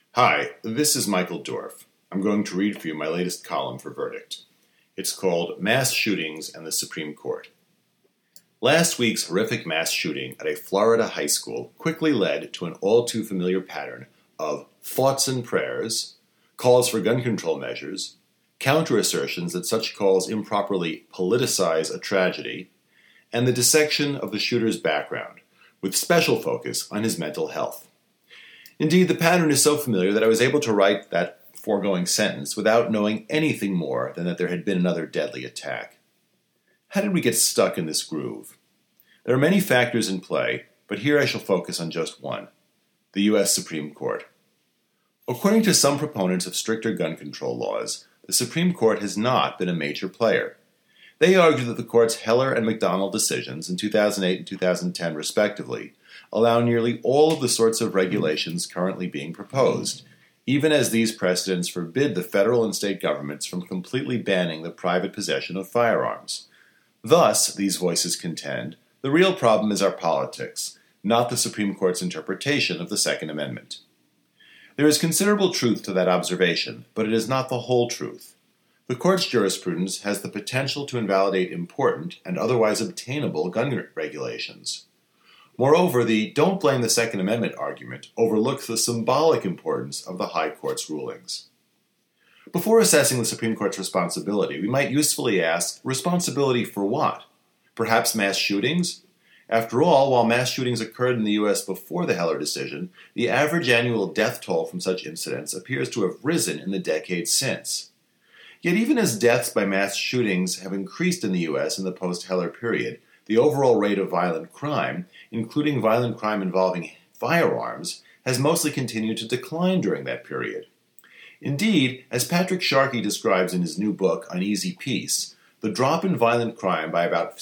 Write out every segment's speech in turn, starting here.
Hi, this is Michael Dorf. I'm going to read for you my latest column for Verdict. It's called Mass Shootings and the Supreme Court. Last week's horrific mass shooting at a Florida high school quickly led to an all-too-familiar pattern of thoughts and prayers, calls for gun control measures, counter-assertions that such calls improperly politicize a tragedy, and the dissection of the shooter's background, with special focus on his mental health. Indeed, the pattern is so familiar that I was able to write that foregoing sentence without knowing anything more than that there had been another deadly attack. How did we get stuck in this groove? There are many factors in play, but here I shall focus on just one: the U.S. Supreme Court. According to some proponents of stricter gun control laws, the Supreme Court has not been a major player. They argue that the court's Heller and McDonald decisions in 2008 and 2010 respectively allow nearly all of the sorts of regulations currently being proposed, even as these precedents forbid the federal and state governments from completely banning the private possession of firearms. Thus, these voices contend, the real problem is our politics, not the Supreme Court's interpretation of the Second Amendment. There is considerable truth to that observation, but it is not the whole truth. The Court's jurisprudence has the potential to invalidate important and otherwise obtainable gun regulations. Moreover, the "don't blame the Second Amendment" argument overlooks the symbolic importance of the High Court's rulings. Before assessing the Supreme Court's responsibility, we might usefully ask, responsibility for what? Perhaps mass shootings? After all, while mass shootings occurred in the U.S. before the Heller decision, the average annual death toll from such incidents appears to have risen in the decades since. Yet even as deaths by mass shootings have increased in the U.S. in the post-Heller period, the overall rate of violent crime, including violent crime involving firearms, has mostly continued to decline during that period. Indeed, as Patrick Sharkey describes in his new book, Uneasy Peace, the drop in violent crime by about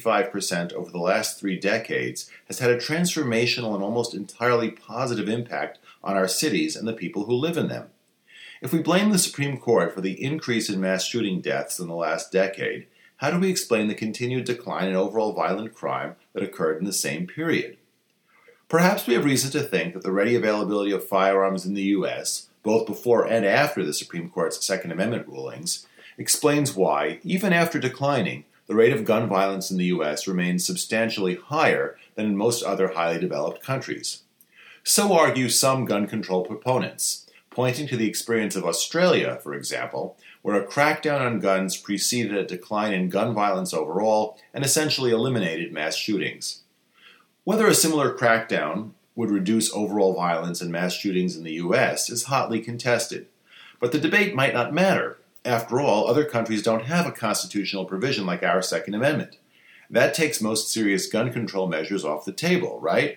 75% over the last 3 decades has had a transformational and almost entirely positive impact on our cities and the people who live in them. If we blame the Supreme Court for the increase in mass shooting deaths in the last decade, how do we explain the continued decline in overall violent crime that occurred in the same period? Perhaps we have reason to think that the ready availability of firearms in the U.S., both before and after the Supreme Court's Second Amendment rulings, explains why, even after declining, the rate of gun violence in the U.S. remains substantially higher than in most other highly developed countries. So argue some gun control proponents, pointing to the experience of Australia, for example, where a crackdown on guns preceded a decline in gun violence overall and essentially eliminated mass shootings. Whether a similar crackdown would reduce overall violence and mass shootings in the U.S. is hotly contested, but the debate might not matter. After all, other countries don't have a constitutional provision like our Second Amendment. That takes most serious gun control measures off the table, right?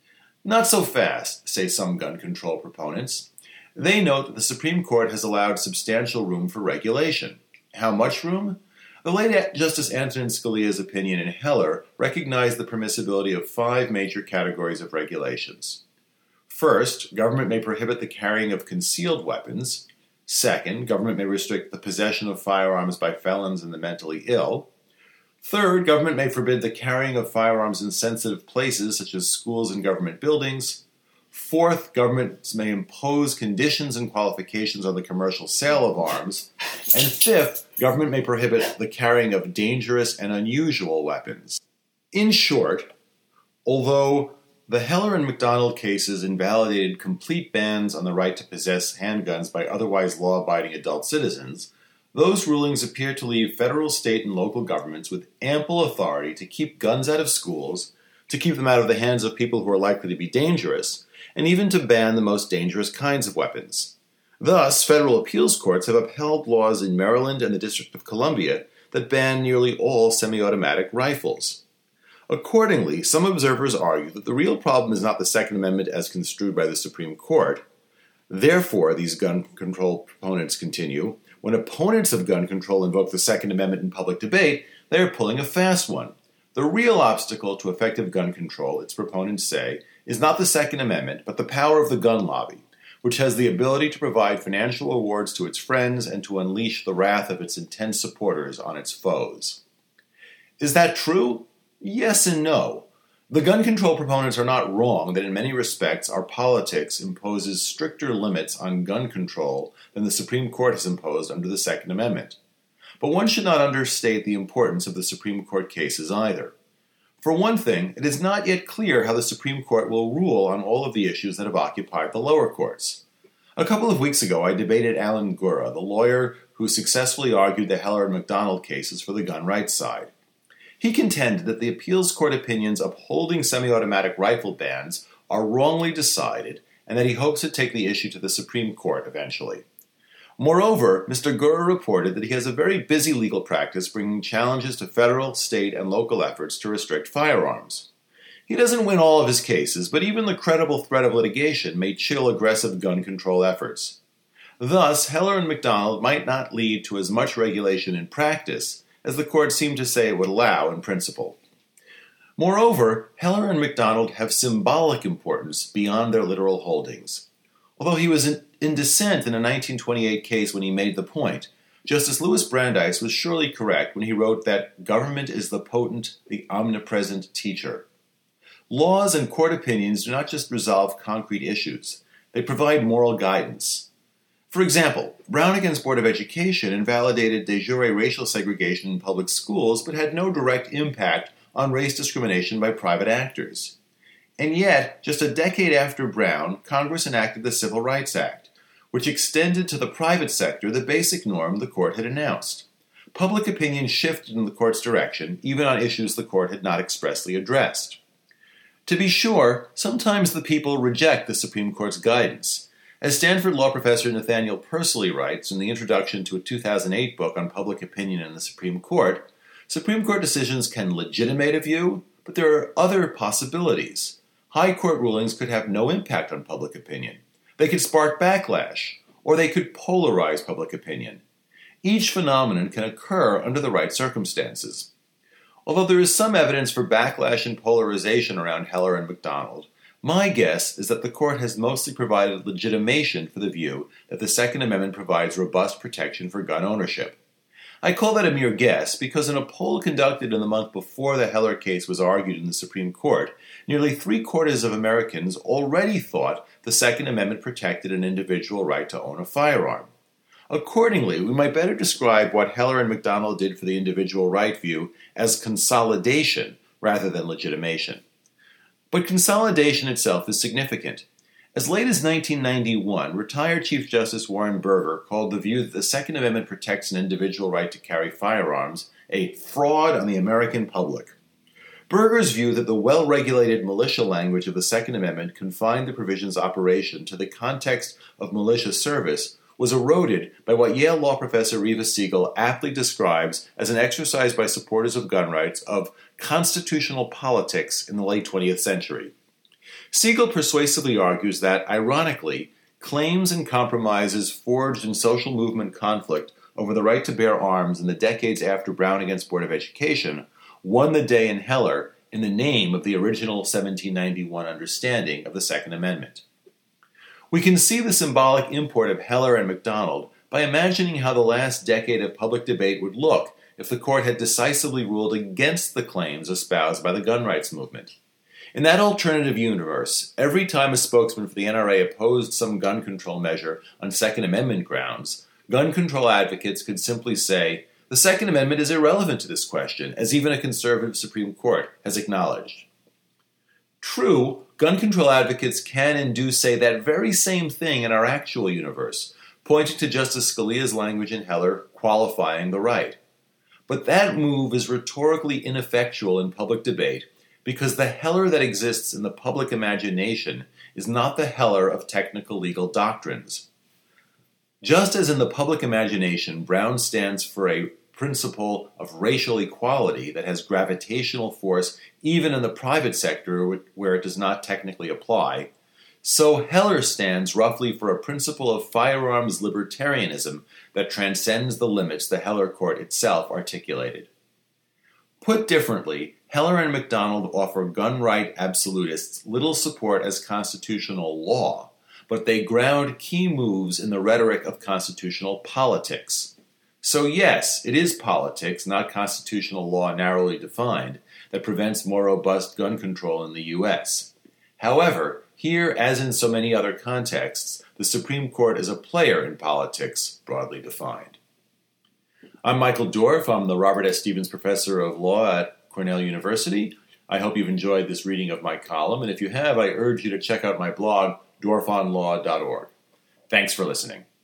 Not so fast, say some gun control proponents. They note that the Supreme Court has allowed substantial room for regulation. How much room? The late Justice Antonin Scalia's opinion in Heller recognized the permissibility of 5 major categories of regulations. First, government may prohibit the carrying of concealed weapons. Second, government may restrict the possession of firearms by felons and the mentally ill. Third, government may forbid the carrying of firearms in sensitive places such as schools and government buildings. Fourth, governments may impose conditions and qualifications on the commercial sale of arms. And fifth, government may prohibit the carrying of dangerous and unusual weapons. In short, although the Heller and McDonald cases invalidated complete bans on the right to possess handguns by otherwise law-abiding adult citizens, those rulings appear to leave federal, state, and local governments with ample authority to keep guns out of schools, to keep them out of the hands of people who are likely to be dangerous, and even to ban the most dangerous kinds of weapons. Thus, federal appeals courts have upheld laws in Maryland and the District of Columbia that ban nearly all semi-automatic rifles. Accordingly, some observers argue that the real problem is not the Second Amendment as construed by the Supreme Court. Therefore, these gun control proponents continue, when opponents of gun control invoke the Second Amendment in public debate, they are pulling a fast one. The real obstacle to effective gun control, its proponents say, is not the Second Amendment, but the power of the gun lobby, which has the ability to provide financial rewards to its friends and to unleash the wrath of its intense supporters on its foes. Is that true? Yes and no. The gun control proponents are not wrong that in many respects our politics imposes stricter limits on gun control than the Supreme Court has imposed under the Second Amendment. But one should not understate the importance of the Supreme Court cases either. For one thing, it is not yet clear how the Supreme Court will rule on all of the issues that have occupied the lower courts. A couple of weeks ago, I debated Alan Gura, the lawyer who successfully argued the Heller and McDonald cases for the gun rights side. He contended that the appeals court opinions upholding semi-automatic rifle bans are wrongly decided and that he hopes to take the issue to the Supreme Court eventually. Moreover, Mr. Gura reported that he has a very busy legal practice bringing challenges to federal, state, and local efforts to restrict firearms. He doesn't win all of his cases, but even the credible threat of litigation may chill aggressive gun control efforts. Thus, Heller and McDonald might not lead to as much regulation in practice as the court seemed to say it would allow in principle. Moreover, Heller and McDonald have symbolic importance beyond their literal holdings. Although he was in dissent in a 1928 case when he made the point, Justice Louis Brandeis was surely correct when he wrote that government is the potent, the omnipresent teacher. Laws and court opinions do not just resolve concrete issues. They provide moral guidance. For example, Brown against Board of Education invalidated de jure racial segregation in public schools but had no direct impact on race discrimination by private actors. And yet, just a decade after Brown, Congress enacted the Civil Rights Act, which extended to the private sector the basic norm the court had announced. Public opinion shifted in the court's direction, even on issues the court had not expressly addressed. To be sure, sometimes the people reject the Supreme Court's guidance. As Stanford law professor Nathaniel Persily writes in the introduction to a 2008 book on public opinion in the Supreme Court decisions can legitimate a view, but there are other possibilities. High court rulings could have no impact on public opinion. They could spark backlash, or they could polarize public opinion. Each phenomenon can occur under the right circumstances. Although there is some evidence for backlash and polarization around Heller and McDonald, my guess is that the court has mostly provided legitimation for the view that the Second Amendment provides robust protection for gun ownership. I call that a mere guess because in a poll conducted in the month before the Heller case was argued in the Supreme Court, nearly 3/4 of Americans already thought the Second Amendment protected an individual right to own a firearm. Accordingly, we might better describe what Heller and McDonald did for the individual right view as consolidation rather than legitimation. But consolidation itself is significant. As late as 1991, retired Chief Justice Warren Burger called the view that the Second Amendment protects an individual right to carry firearms a fraud on the American public. Burger's view that the well-regulated militia language of the Second Amendment confined the provision's operation to the context of militia service was eroded by what Yale law professor Reva Siegel aptly describes as an exercise by supporters of gun rights of constitutional politics in the late 20th century. Siegel persuasively argues that, ironically, claims and compromises forged in social movement conflict over the right to bear arms in the decades after Brown against Board of Education won the day in Heller in the name of the original 1791 understanding of the Second Amendment. We can see the symbolic import of Heller and McDonald by imagining how the last decade of public debate would look if the court had decisively ruled against the claims espoused by the gun rights movement. In that alternative universe, every time a spokesman for the NRA opposed some gun control measure on Second Amendment grounds, gun control advocates could simply say, the Second Amendment is irrelevant to this question, as even a conservative Supreme Court has acknowledged. True, gun control advocates can and do say that very same thing in our actual universe, pointing to Justice Scalia's language in Heller qualifying the right. But that move is rhetorically ineffectual in public debate because the Heller that exists in the public imagination is not the Heller of technical legal doctrines. Just as in the public imagination, Brown stands for a principle of racial equality that has gravitational force even in the private sector where it does not technically apply, so Heller stands roughly for a principle of firearms libertarianism that transcends the limits the Heller court itself articulated. Put differently, Heller and McDonald offer gun right absolutists little support as constitutional law, but they ground key moves in the rhetoric of constitutional politics. So yes, it is politics, not constitutional law narrowly defined, that prevents more robust gun control in the U.S. However, here, as in so many other contexts, the Supreme Court is a player in politics, broadly defined. I'm Michael Dorf. I'm the Robert S. Stevens Professor of Law at Cornell University. I hope you've enjoyed this reading of my column, and if you have, I urge you to check out my blog, dorfonlaw.org. Thanks for listening.